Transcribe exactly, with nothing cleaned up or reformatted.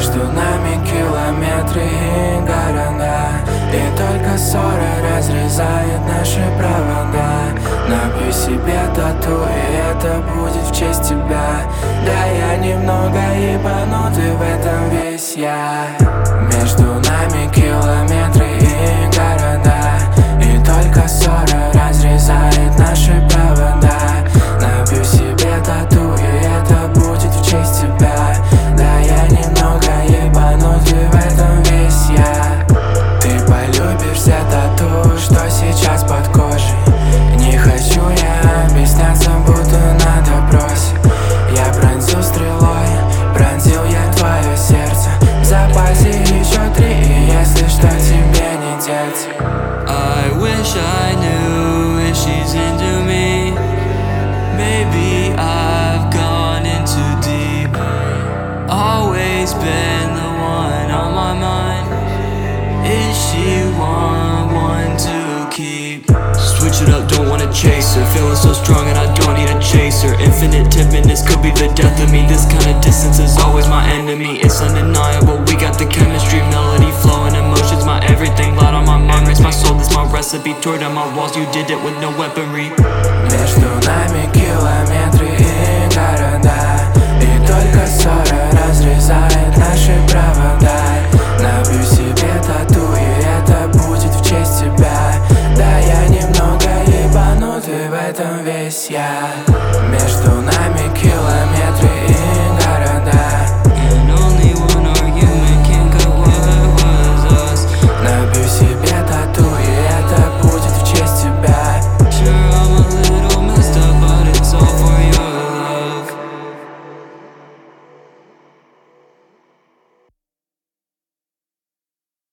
Между нами километры и города, и только ссора разрезает наши провода. Набью себе тату, и это будет в честь тебя. Да, я немного ебанутый, в этом весь я. Между нами километры и города, и только ссора разрезает наши провода. Набью себе тату, и это будет в честь тебя. Да, я немного ебанутый, в этом весь я. Ты полюбишь все тату, что сейчас под кожей. Не хочу я объясняться, будто на допросе. Я пронзил стрелой, пронзил я твое сердце. В запасе еще три, и если что, тебе не деться. I wish I knew if she's into me. Maybe I've gone in too deep. Always been the one on my mind. Is she one, one to keep? Switch it up, don't wanna chase her. Feeling so strong and I don't need a chaser. Infinite tenderness could be the death of me. This kind of distance is always my enemy. It's undeniable, we got the chemistry. Melody flowing, emotions, my everything. Light on my mind, makes my soul, this my recipe. Tore down my walls, you did it with no weaponry. Между нами километры и города,